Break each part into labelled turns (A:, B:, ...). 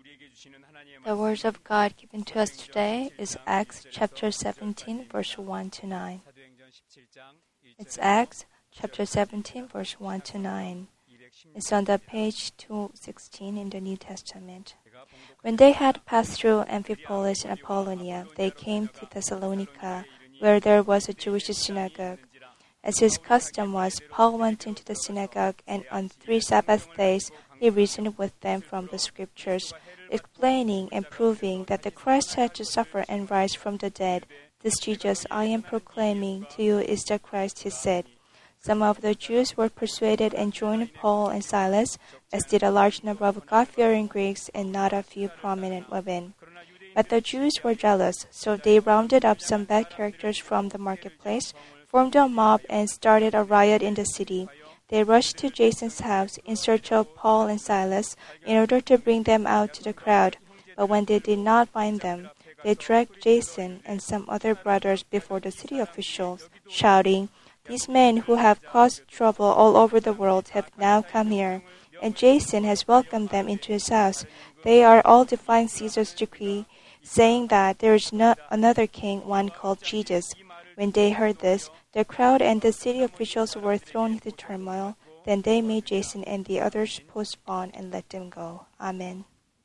A: The words of God given to us today is Acts chapter 17, verse 1 to 9. It's Acts chapter 17, verse 1 to 9. It's on the page 216 in the New Testament. When they had passed through Amphipolis and Apollonia, they came to Thessalonica, where there was a Jewish synagogue. As his custom was, Paul went into the synagogue, and on 3 Sabbath days he reasoned with them from the Scriptures, explaining and proving that the Christ had to suffer and rise from the dead. This Jesus I am proclaiming to you is the Christ, he said. Some of the Jews were persuaded and joined Paul and Silas, as did a large number of God-fearing Greeks and not a few prominent women. But the Jews were jealous, so they rounded up some bad characters from the marketplace, formed a mob, and started a riot in the city. They rushed to Jason's house in search of Paul and Silas in order to bring them out to the crowd. But when they did not find them, they dragged Jason and some other brothers before the city officials, shouting, "These men who have caused trouble all over the world have now come here, and Jason has welcomed them into his house. They are all defying Caesar's decree, saying that there is not another king, one called Jesus." When they heard this, the crowd and the city officials were thrown into turmoil. Then they made Jason and the others postpone and let them go. Amen.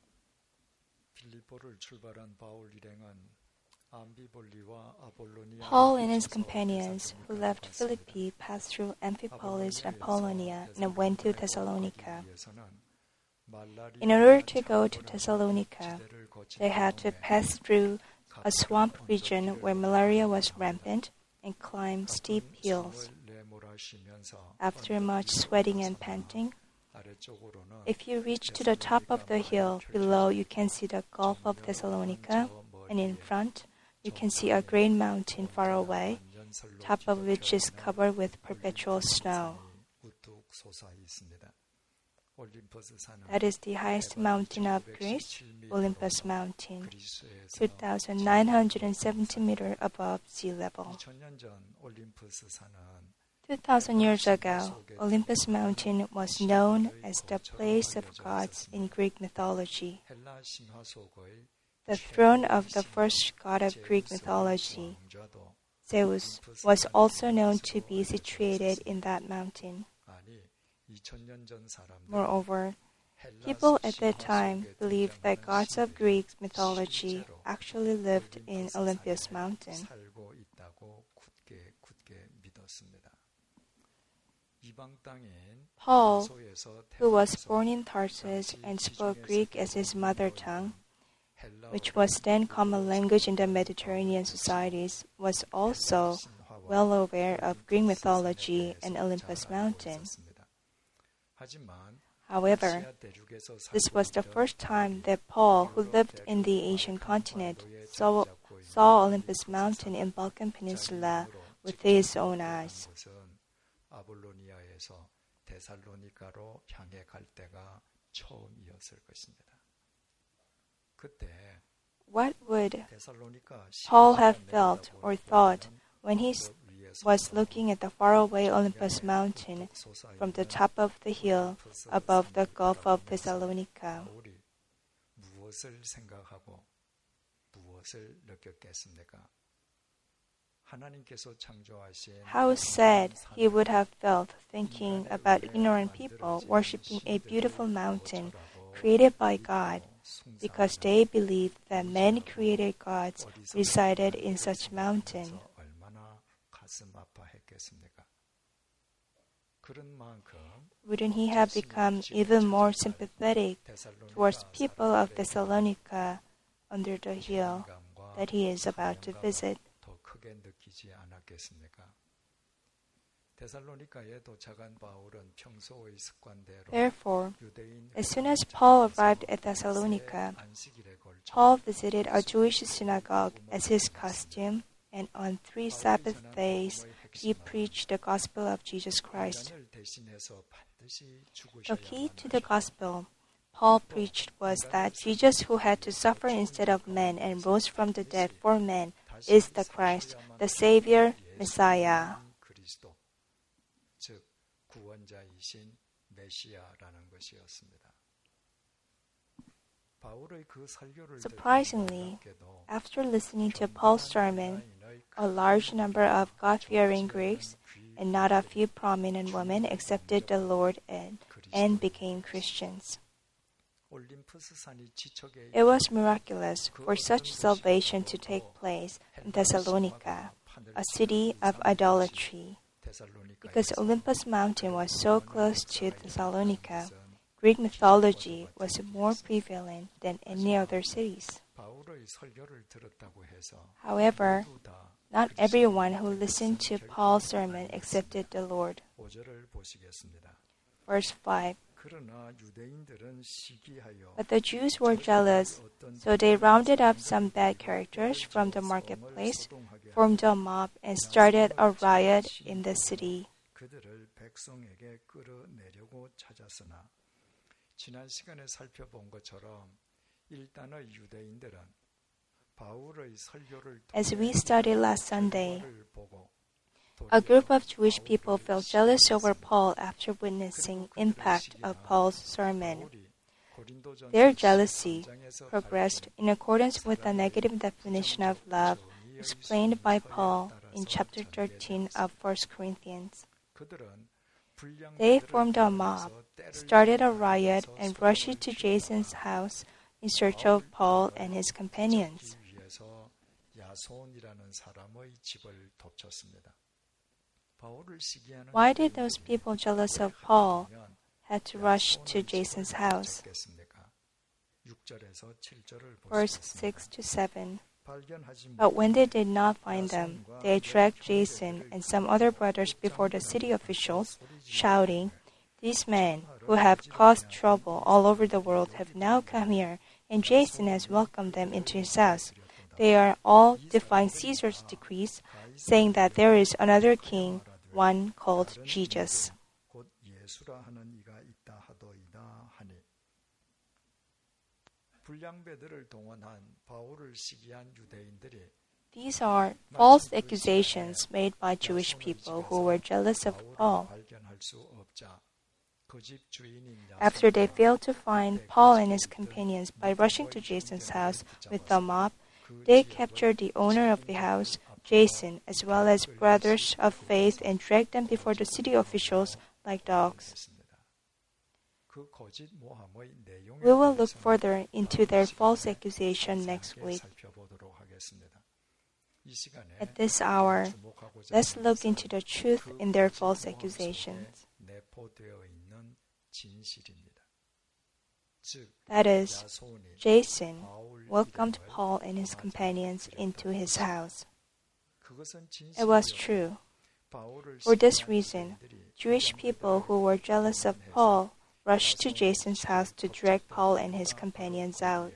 A: Paul and his companions who left Philippi passed through Amphipolis and Apollonia and went to Thessalonica. In order to go to Thessalonica, they had to pass through a swamp region where malaria was rampant and climb steep hills. After much sweating and panting, if you reach to the top of the hill, below you can see the Gulf of Thessalonica, and in front you can see a great mountain far away, top of which is covered with perpetual snow. That is the highest mountain of Greece, Olympus Mountain, 2,970 meters above sea level. 2,000 years ago, Olympus Mountain was known as the place of gods in Greek mythology. The throne of the first god of Greek mythology, Zeus, was also known to be situated in that mountain. Moreover, people at that time believed that gods of Greek mythology actually lived in Olympus Mountain. Paul, who was born in Tarsus and spoke Greek as his mother tongue, which was then common language in the Mediterranean societies, was also well aware of Greek mythology and Olympus Mountain. However, this was the first time that Paul, who lived in the Asian continent, saw Olympus Mountain in Balkan Peninsula with his own eyes. What would Paul have felt or thought when he was looking at the faraway Olympus Mountain from the top of the hill above the Gulf of Thessalonica? How sad he would have felt thinking about ignorant people worshipping a beautiful mountain created by God, because they believed that man-created gods resided in such mountain. Wouldn't he have become even more sympathetic towards people of Thessalonica under the hill that he is about to visit? Therefore, as soon as Paul arrived at Thessalonica, Paul visited a Jewish synagogue as his custom, and on 3 Sabbath days he preached the gospel of Jesus Christ. The key to the gospel Paul preached was that Jesus, who had to suffer instead of men and rose from the dead for men, is the Christ, the Savior, Messiah. Surprisingly, after listening to Paul's sermon, a large number of God-fearing Greeks and not a few prominent women accepted the Lord and became Christians. It was miraculous for such salvation to take place in Thessalonica, a city of idolatry. Because Olympus Mountain was so close to Thessalonica, Greek mythology was more prevalent than any other cities. However, not everyone who listened to Paul's sermon accepted the Lord. Verse 5. But the Jews were jealous, so they rounded up some bad characters from the marketplace, formed a mob, and started a riot in the city.
B: 지난 시간에 살펴본 것처럼 일단의 유대인들은 바울의 설교를
A: As we studied last Sunday, a group of Jewish people felt jealous over Paul after witnessing impact of Paul's sermon. Their jealousy progressed in accordance with the negative definition of love explained by Paul in chapter 13 of 1 Corinthians. They formed a mob, started a riot, and rushed to Jason's house in search of Paul and his companions. Why did those people jealous of Paul had to rush to Jason's house? Verse 6 to 7. But when they did not find them, they dragged Jason and some other brothers before the city officials, shouting, "These men, who have caused trouble all over the world, have now come here, and Jason has welcomed them into his house. They are all defying Caesar's decrees, saying that there is another king, one called Jesus." These are false accusations made by Jewish people who were jealous of Paul. After they failed to find Paul and his companions by rushing to Jason's house with the mob, they captured the owner of the house, Jason, as well as brothers of faith, and dragged them before the city officials like dogs. We will look further into their false accusation next week. At this hour, let's look into the truth in their false accusations. That is, Jason welcomed Paul and his companions into his house. It was true. For this reason, Jewish people who were jealous of Paul rushed to Jason's house to drag Paul and his companions out.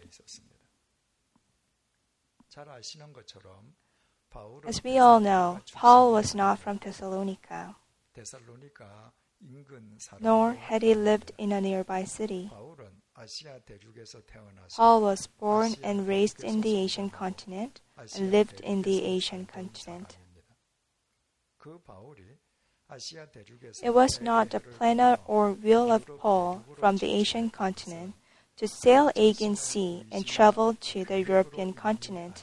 A: As we all know, Paul was not from Thessalonica, nor had he lived in a nearby city. Paul was born and raised in the Asian continent and lived in the Asian continent. It was not the plan or will of Paul from the Asian continent to sail Aegean Sea and travel to the European continent.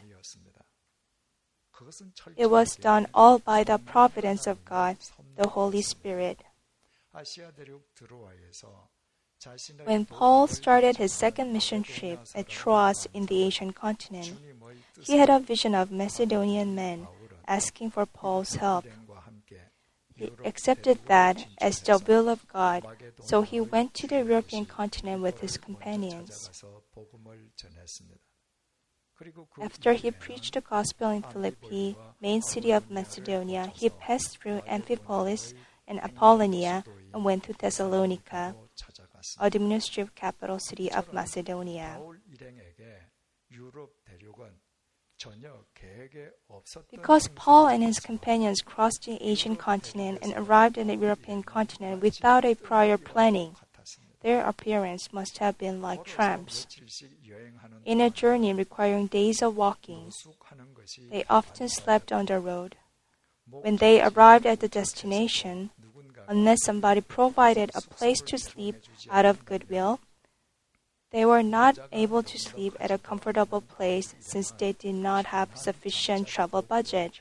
A: It was done all by the providence of God, the Holy Spirit. When Paul started his second mission trip at Troas in the Asian continent, he had a vision of Macedonian men asking for Paul's help. He accepted that as the will of God, so he went to the European continent with his companions. After he preached the gospel in Philippi, main city of Macedonia, he passed through Amphipolis and Apollonia and went to Thessalonica, a administrative capital city of Macedonia. Because Paul and his companions crossed the Asian continent and arrived in the European continent without a prior planning, their appearance must have been like tramps. In a journey requiring days of walking, they often slept on the road. When they arrived at the destination, unless somebody provided a place to sleep out of goodwill, They were not able to sleep at a comfortable place since they did not have sufficient travel budget.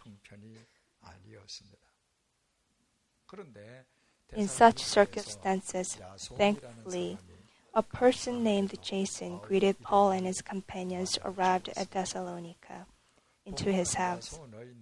A: In such circumstances, thankfully, a person named Jason greeted Paul and his companions arrived at Thessalonica into his house.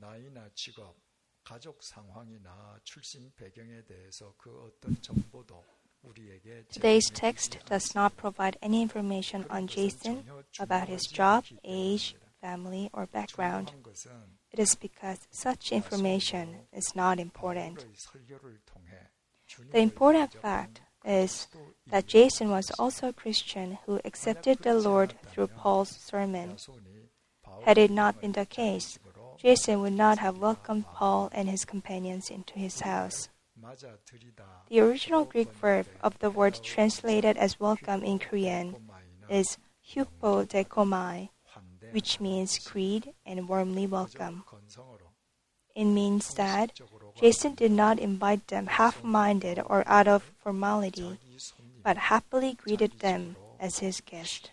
A: Today's text does not provide any information on Jason about his job, age, family, or background. It is because such information is not important. The important fact is that Jason was also a Christian who accepted the Lord through Paul's sermon. Had it not been the case, Jason would not have welcomed Paul and his companions into his house. The original Greek verb of the word translated as welcome in Korean is hypodekomai, which means greet and warmly welcome. It means that Jason did not invite them half-minded or out of formality, but happily greeted them as his guest.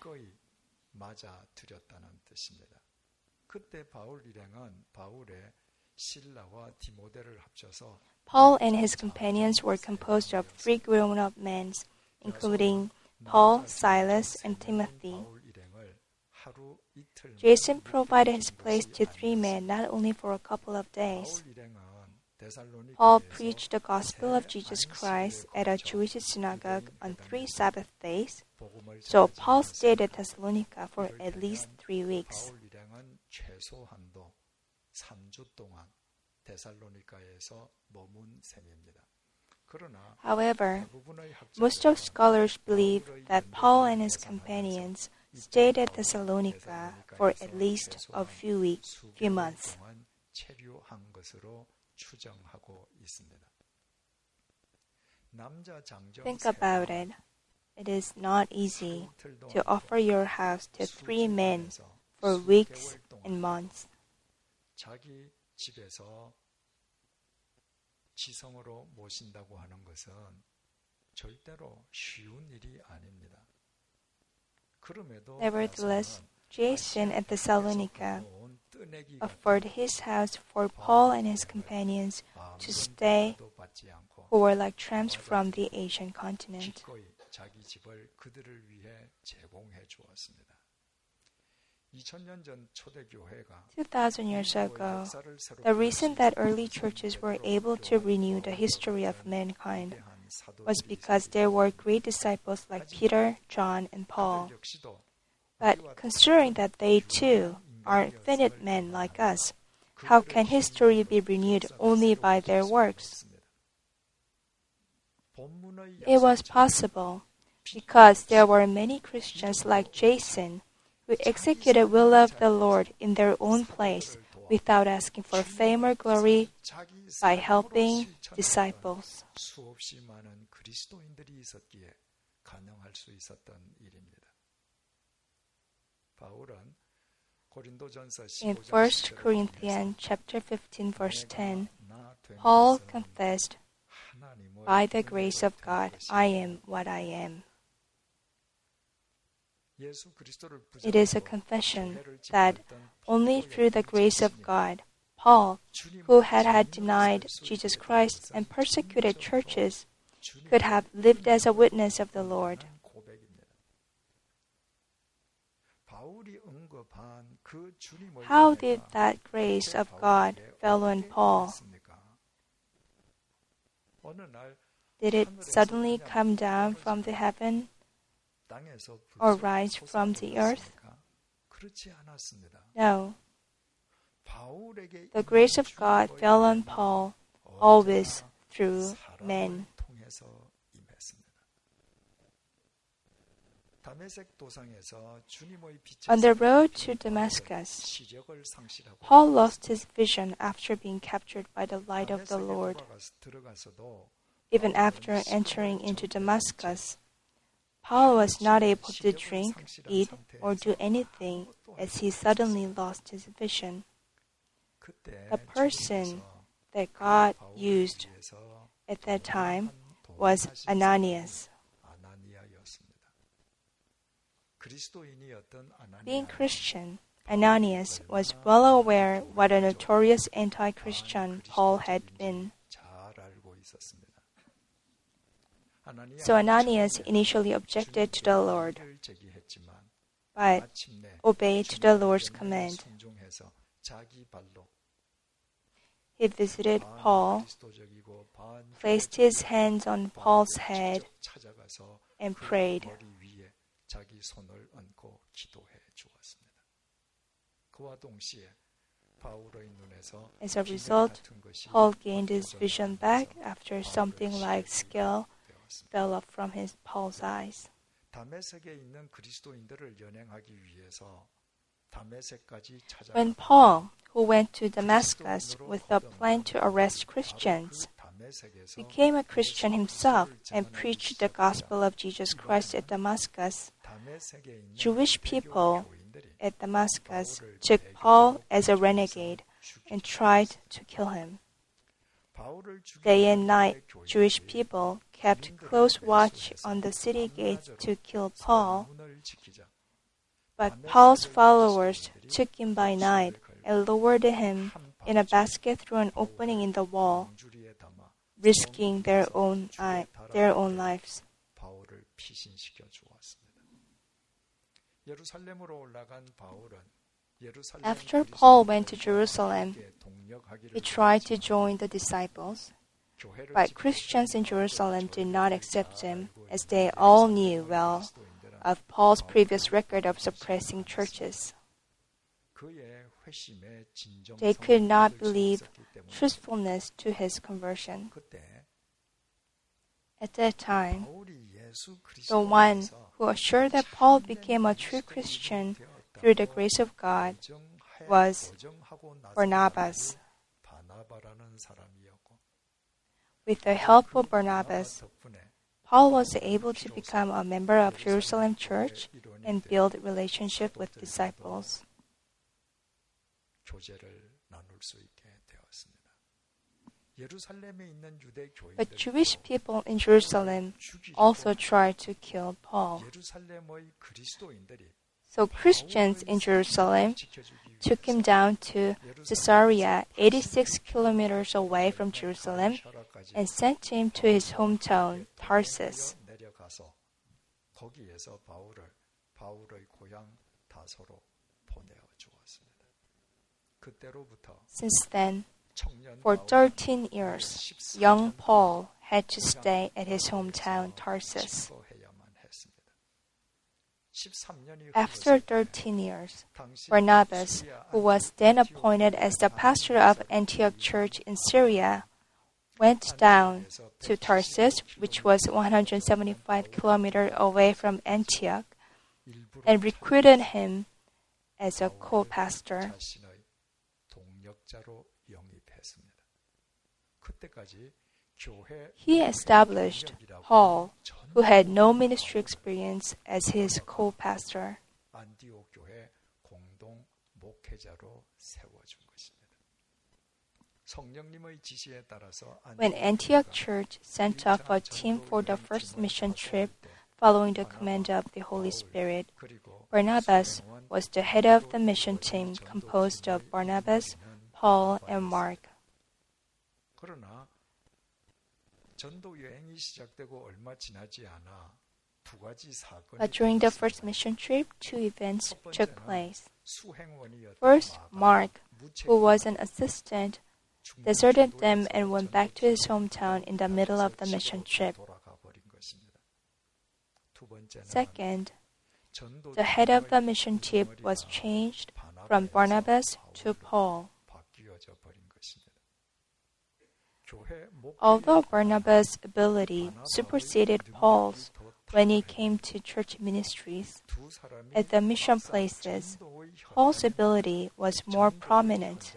A: Paul and his companions were composed of 3 grown-up men, including Paul, Silas, and Timothy. Jason provided his place to 3 men not only for a couple of days. Paul preached the gospel of Jesus Christ at a Jewish synagogue on 3 Sabbath days, so Paul stayed at Thessalonica for at least 3 weeks. However, most of scholars believe that Paul and his companions stayed at Thessalonica for at least a few months. Think about it. It is not easy to offer your house to 3 men for weeks and months.
B: 지성으로 모신다고 하는 것은 절대로 쉬운 일이 아닙니다.
A: Nevertheless, Jason at Thessalonica offered his house for Paul and his companions to stay, who were like tramps from the Asian continent.
B: 자기 집을 그들을 위해 제공해 주었습니다.
A: 2,000 years ago, the reason that early churches were able to renew the history of mankind was because there were great disciples like Peter, John, and Paul. But considering that they too are finite men like us, how can history be renewed only by their works? It was possible because there were many Christians like Jason who executed the will of the Lord in their own place without asking for fame or glory by helping disciples. In 1 Corinthians chapter 15, verse 10, Paul confessed, "By the grace of God, I am what I am." It is a confession that only through the grace of God, Paul, who had denied Jesus Christ and persecuted churches, could have lived as a witness of the Lord. How did that grace of God fall on Paul? Did it suddenly come down from the heaven or rise from the earth? No. The grace of God fell on Paul always through men. On the road to Damascus, Paul lost his vision after being captured by the light of the Lord. Even after entering into Damascus, Paul was not able to drink, eat, or do anything as he suddenly lost his vision. The person that God used at that time was Ananias.
B: 그리스도인이었던
A: Being
B: 아나니아는
A: Christian, Ananias was well aware what a notorious anti-Christian Paul had been.
B: 잘 알고 있었습니다.
A: So Ananias initially objected to the Lord,
B: 제기했지만
A: but
B: 마침내
A: obeyed to the Lord's command.
B: 순종해서 자기 발로
A: He visited Paul,
B: 그리스도적이고
A: placed his hands on Paul's head,
B: 찾아가서
A: and
B: 그
A: prayed.
B: 머리 위에 자기 손을 얹고 기도해 주었습니다. 그와 동시에 바울의 눈에서
A: As a result,
B: 같은 것이
A: Paul gained his vision back after something like scale fell off from Paul's eyes.
B: 다메섹에 있는 그리스도인들을 연행하기 위해서 다메섹까지 찾아가
A: When Paul, who went to Damascus with a plan to arrest Christians, became a Christian himself and preached the gospel of Jesus Christ at Damascus, Jewish people at Damascus took Paul as a renegade and tried to kill him. Day and night, Jewish people kept close watch on the city gates to kill Paul, but Paul's followers took him by night and lowered him in a basket through an opening in the wall, risking their own lives.
B: 바울을 피신시켜 주었습니다. 예루살렘으로 올라간 바울은
A: After Paul went to Jerusalem, he tried to join the disciples, but Christians in Jerusalem did not accept him, as they all knew well of Paul's previous record of suppressing churches. They could not believe truthfulness to his conversion. At that time, the one who assured that Paul became a true Christian through the grace of God was Barnabas. With the help of Barnabas, Paul was able to become a member of Jerusalem church and build relationship with disciples. But Jewish people in Jerusalem also tried to kill Paul. So Christians in Jerusalem took him down to Caesarea, 86 kilometers away from Jerusalem, and sent him to his hometown, Tarsus. Since then, for 13 years, young Paul had to stay at his hometown, Tarsus. After 13 years, Barnabas, who was then appointed as the pastor of Antioch Church in Syria, went down to Tarsus, which was 175 kilometers away from Antioch, and recruited him as a co-pastor. He established Paul, who had no ministry experience, as his co-pastor. When Antioch Church sent off a team for the first mission trip following the command of the Holy Spirit, Barnabas was the head of the mission team composed of Barnabas, Paul, and Mark. But during the first mission trip, two events took place. First, Mark, who was an assistant, deserted them and went back to his hometown in the middle of the mission trip. Second, the head of the mission team was changed from Barnabas to Paul. Although Barnabas' ability superseded Paul's when it came to church ministries, at the mission places, Paul's ability was more prominent.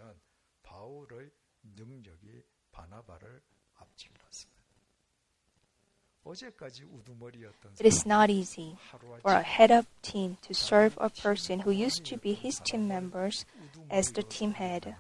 A: It is not easy for a head of team to serve a person who used to be his team members as the team head.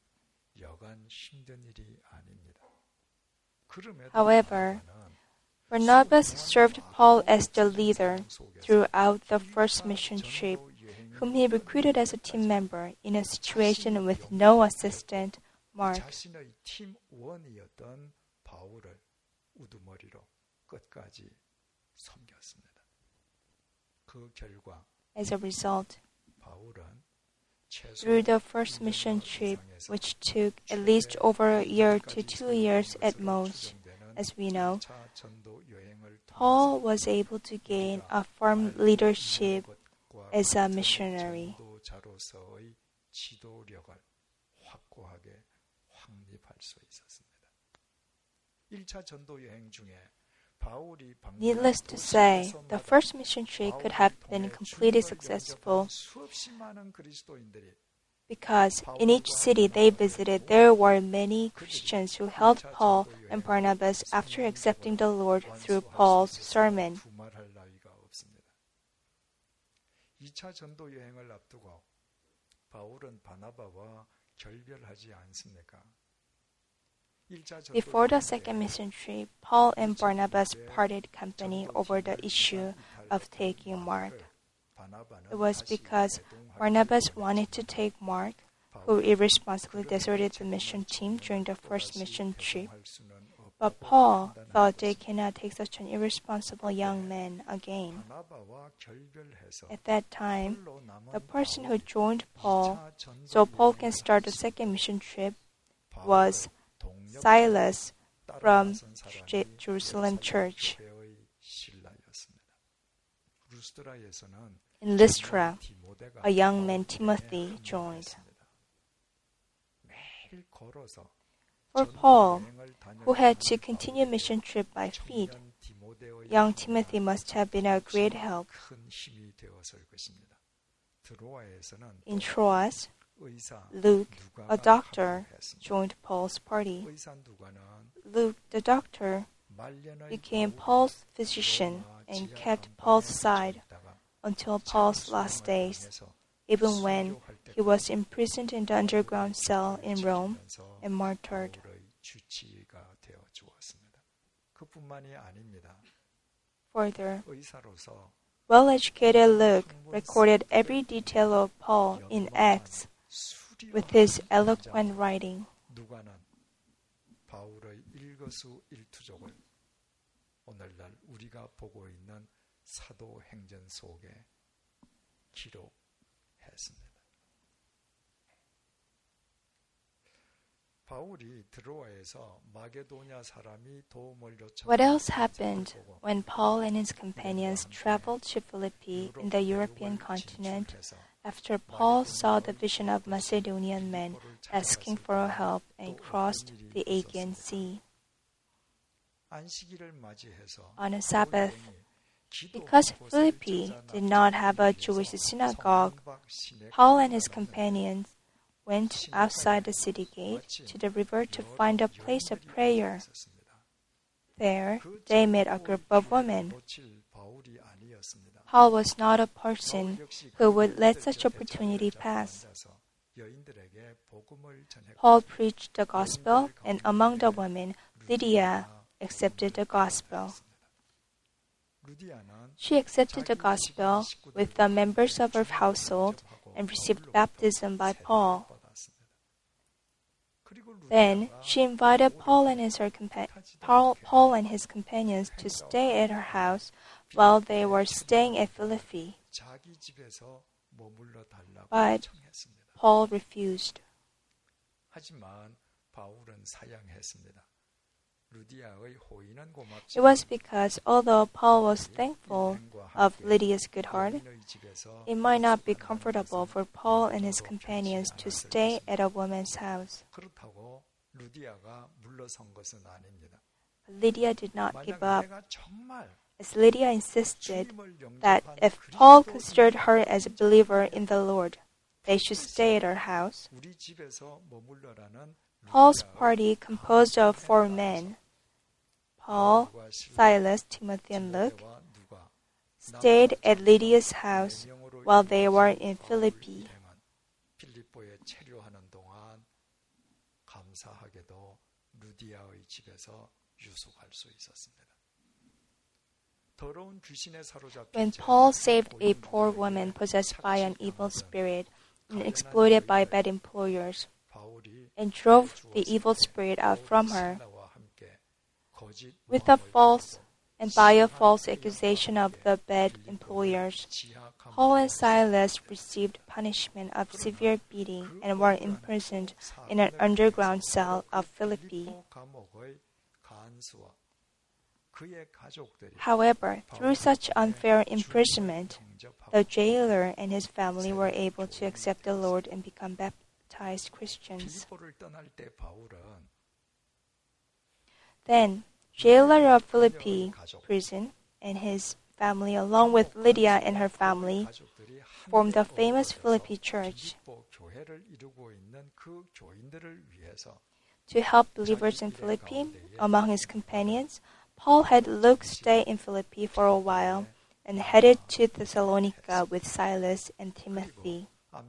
A: However, Barnabas served Paul as the leader throughout the first mission trip, whom he recruited as a team member in a situation with no assistant, Mark.
B: 자신의 팀원이었던 바울을 우두머리로 끝까지 섬겼습니다. 그 결과
A: As a result,
B: 바울은
A: through the first mission trip, which took at least over a year to 2 years at most, as we know, Paul was able to gain a firm leadership as a missionary.
B: 지도자로서의 지도력을 확고하게 확립할 수 있었습니다. 1차 전도 여행 중에 바울이
A: Needless to say, the first mission trip could have been completely successful
B: 수없이 많은 그리스도인들이
A: because in each city they visited, there were many Christians who helped Paul and Barnabas after accepting the Lord through Paul's sermon.
B: 두말할 나위가 없습니다. 2차 전도 여행을 앞두고 바울은 바나바와 결별하지 않습니까?
A: Before the second mission trip, Paul and Barnabas parted company over the issue of taking Mark. It was because Barnabas wanted to take Mark, who irresponsibly deserted the mission team during the first mission trip. But Paul thought they cannot take such an irresponsible young man again. At that time, the person who joined Paul, so Paul can start the second mission trip, was Silas from Jerusalem church. In Lystra, a young man Timothy joined. For Paul, who had to continue mission trip by feet, young Timothy must have been a great help. In Troas, Luke, a doctor, joined Paul's party. Luke, the doctor, became Paul's physician and kept Paul's side until Paul's last days, even when he was imprisoned in the underground cell in Rome and martyred. Further, well-educated Luke recorded every detail of Paul in Acts with his eloquent writing.
B: 누가는 바울의 일거수일투족을 오늘날 우리가 보고 있는 사도행전 속에 기록했습니다. 바울이 드로아에서 마게도냐 사람이 도움을 요청한
A: What else happened when Paul and his companions traveled to Philippi in the European continent after Paul saw the vision of Macedonian men asking for help and crossed the Aegean Sea? On a Sabbath, because Philippi did not have a Jewish synagogue, Paul and his companions went outside the city gate to the river to find a place of prayer. There, they met a group of women. Paul was not a person who would let such opportunity pass. Paul preached the gospel, and among the women, Lydia accepted the gospel. She accepted the gospel with the members of her household and received baptism by Paul. Then she invited Paul and his companions to stay at her house while they were staying at Philippi. But Paul refused. It was because although Paul was thankful of Lydia's good heart, it might not be comfortable for Paul and his companions to stay at a woman's house. Lydia did not give up, as Lydia insisted that if Paul considered her as a believer in the Lord, they should stay at her house. Paul's party, composed of 4 men, Paul, Silas, Timothy, and Luke, stayed at Lydia's house while they were in Philippi. When Paul saved a poor woman possessed by an evil spirit and exploited by bad employers, and drove the evil spirit out from her, with a false and by a false accusation of the bad employers, Paul and Silas received punishment of severe beating and were imprisoned in an underground cell of Philippi. However, through such unfair imprisonment, the jailer and his family were able to accept the Lord and become baptized Christians. Then, jailer of Philippi prison and his family, along with Lydia and her family, formed the famous Philippi church. To help believers in Philippi, among his companions, Paul had Luke stay in Philippi for a while and headed to Thessalonica with Silas and Timothy.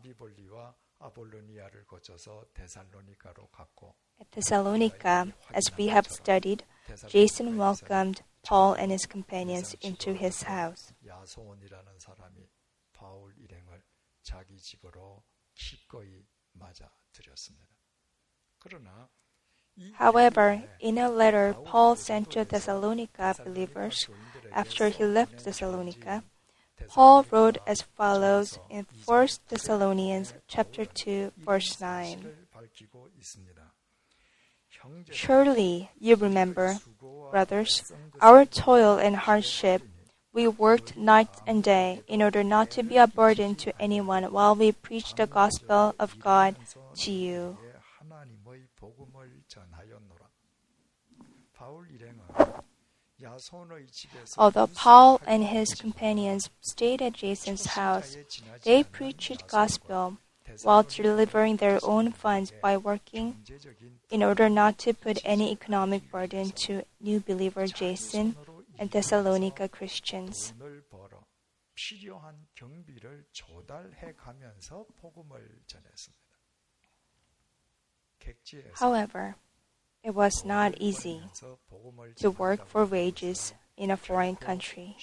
A: At Thessalonica, as we have studied, Jason welcomed Paul and his companions into his house. However, in a letter Paul sent to Thessalonica believers after he left Thessalonica, Paul wrote as follows in 1 Thessalonians chapter 2, verse 9. Surely you remember, brothers, our toil and hardship. We worked night and day in order not to be a burden to anyone while we preached the gospel of God to you. Although Paul and his companions stayed at Jason's house, they preached gospel while delivering their own funds by working in order not to put any economic burden to new believer Jason and Thessalonica Christians. However, it was not easy to work for wages in a foreign country.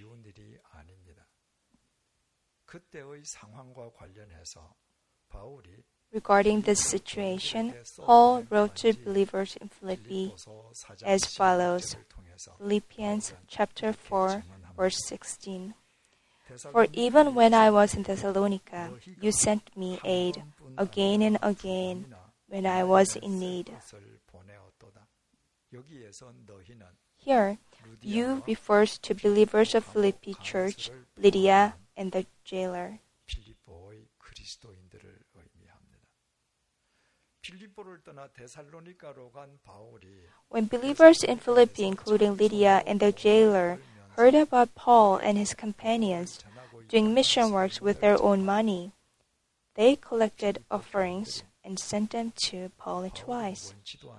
A: Regarding this situation, Paul wrote to believers in Philippi as follows, Philippians chapter 4, verse 16. For even when I was in Thessalonica, you sent me aid again and again when I was in need. Here, you refers to believers of Philippi church, Lydia, and the jailer. When believers in Philippi, including Lydia and the jailer, heard about Paul and his companions doing mission works with their own money, they collected offerings and sent them to Paul twice.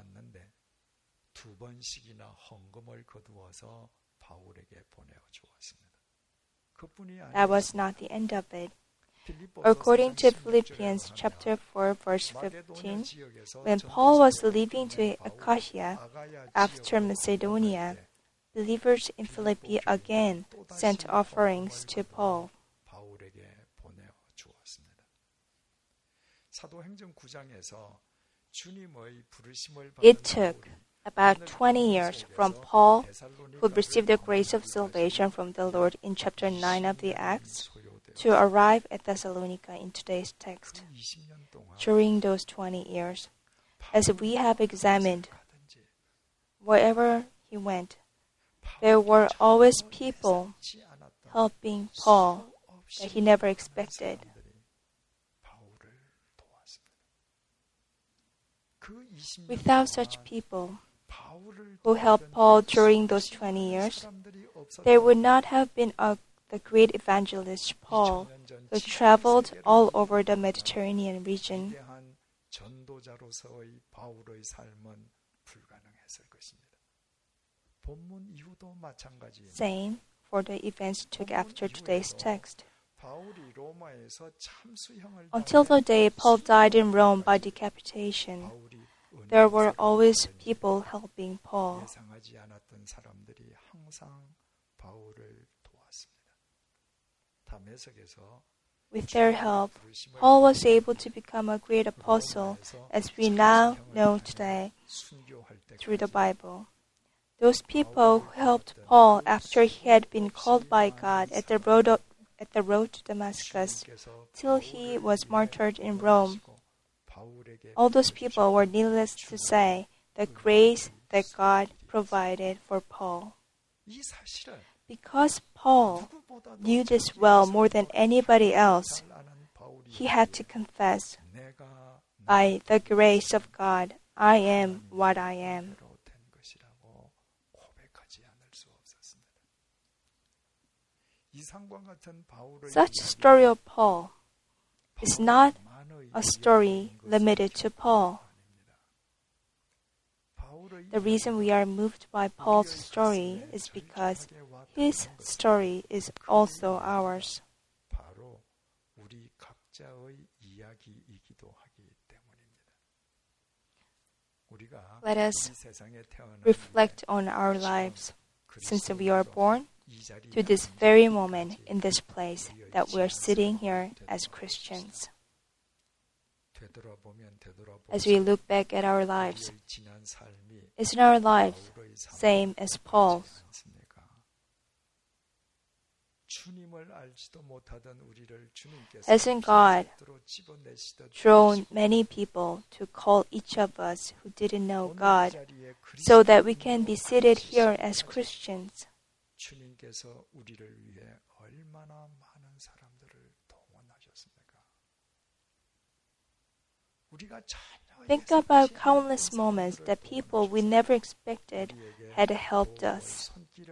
A: That was not the end of it. According to Philippians chapter 4, verse 15, when Paul was leaving to Achaia after Macedonia, believers in Philippi again sent offerings to Paul. It took about 20 years from Paul, who received the grace of salvation from the Lord in chapter 9 of the Acts, to arrive at Thessalonica in today's text. During those 20 years, as we have examined, wherever he went, there were always people helping Paul that he never expected. Without such people who helped Paul during those 20 years, there would not have been the great evangelist Paul, who traveled all over the Mediterranean region. Same for the events took after today's text. Until the day Paul died in Rome by decapitation, there were always people helping Paul.
B: 바울을 도왔습니다. 다메섹에서
A: With their help, Paul was able to become a great apostle, as we now know today through the Bible. Those people who helped Paul after he had been called by God at the road to Damascus till he was martyred in Rome, all those people were, needless to say, the grace that God provided for Paul. Because Paul knew this well more than anybody else, he had to confess, by the grace of God, I am what I am. Such story of Paul is not a story limited to Paul. The reason we are moved by Paul's story is because his story is also ours. Let us reflect on our lives since we are born to this very moment in this place that we are sitting here as Christians. As we look back at our lives, isn't our life same as Paul's? Hasn't God drawn many people to call each of us who didn't know God so that we can be seated here as Christians? Think about countless moments that people we never expected had helped us.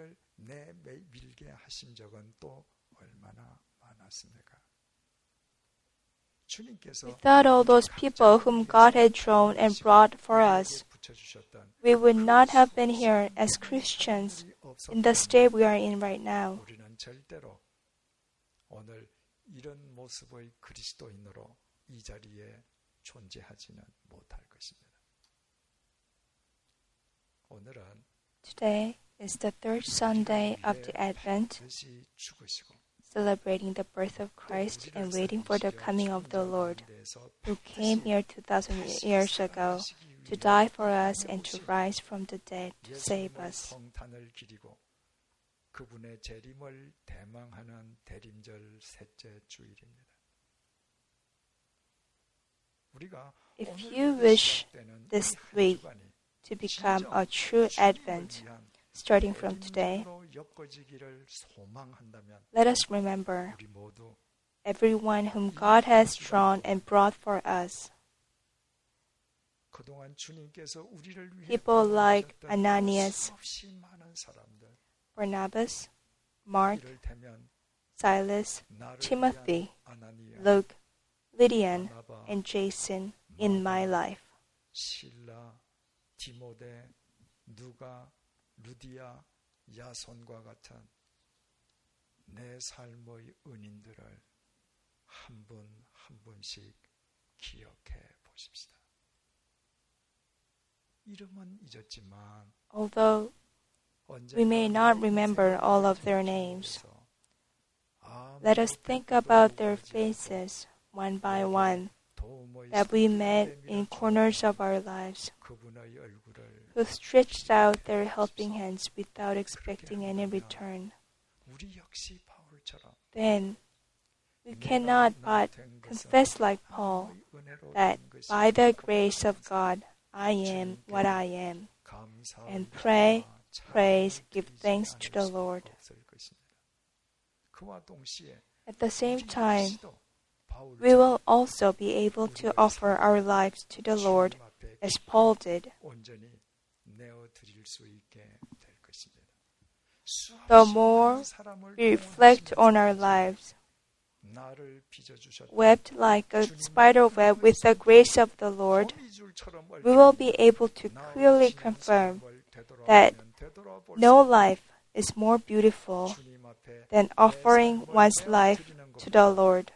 A: Without all those people whom God had drawn and brought for us, we would not have been here as Christians in the state we are in right now. Today is the third Sunday of the Advent, celebrating the birth of Christ and waiting for the coming of the Lord, who came here 2,000 years ago to die for us and to rise from the dead to save us. If you wish this week to become a true Advent, starting from today, let us remember everyone whom God has drawn and brought for us. People like Ananias, Barnabas, Mark, Silas, Timothy, Luke, Lydian, and Jason in my life.
B: 루디아, 야손과 같은 내 삶의 은인들을 한 분 한 분씩 기억해 보십시다. 이름은 잊었지만
A: Although we may not remember all of their names, let us think about their faces one by one that we met in corners of our lives, who stretched out their helping hands without expecting any return. Then we cannot but confess like Paul that by the grace of God I am what I am, and pray, praise, give thanks to the Lord. At the same time, we will also be able to offer our lives to the Lord as Paul did. The more we reflect on our lives, webbed like a spider web with the grace of the Lord, we will be able to clearly confirm that no life is more beautiful than offering one's life to the Lord.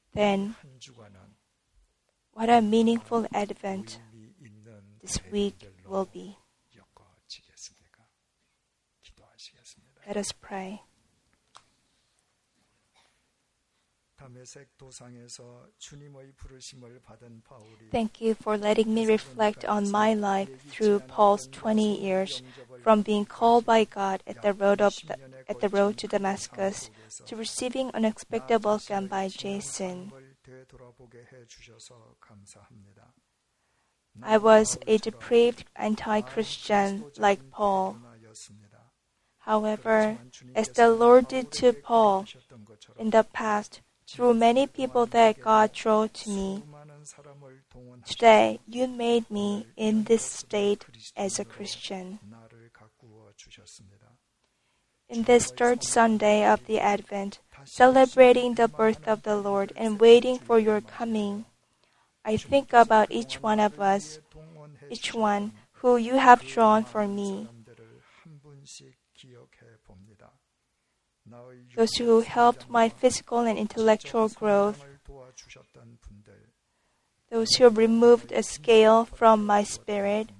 A: then
B: 한 주간은
A: what a meaningful Advent
B: 의미 있는
A: this week
B: 대목들로
A: will be.
B: 엮어지겠습니까? 기도하시겠습니다.
A: Let us pray.
B: 다메섹 도상에서 주님의 부르심을 받은 바울이
A: Thank you for letting me reflect on my life through Paul's 20 years from being called by God at the road to Damascus to receiving unexpected welcome by Jason.
B: 되돌아보게 해 주셔서 감사합니다.
A: I was a depraved anti-Christian like Paul. However, as the Lord did to Paul in the past, through many people that God drew to me, today you made me in this state as a Christian. In this third Sunday of the Advent, celebrating the birth of the Lord and waiting for your coming, I think about each one of us, each one who you have drawn for me. Those who helped my physical and intellectual growth, those who removed a scale from my spirit,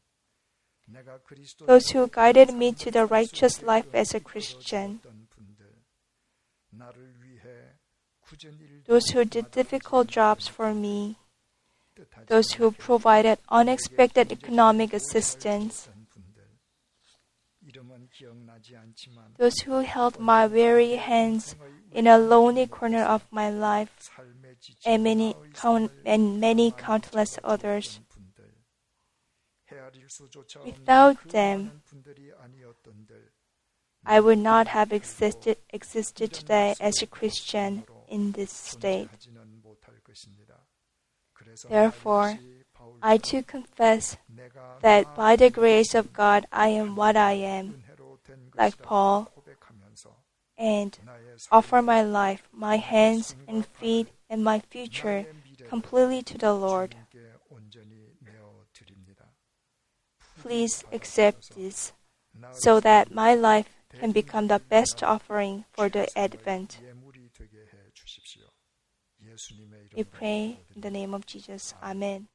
A: those who guided me to the righteous life as a Christian, those who did difficult jobs for me, those who provided unexpected economic assistance, those who held my weary hands in a lonely corner of my life, and many countless others. Without them, I would not have existed today as a Christian in this state. Therefore, I too confess that by the grace of God I am what I am, like Paul, and offer my life, my hands and feet, and my future completely to the Lord. Please accept this, so that my life can become the best offering for the Advent. We pray in the name of Jesus. Amen.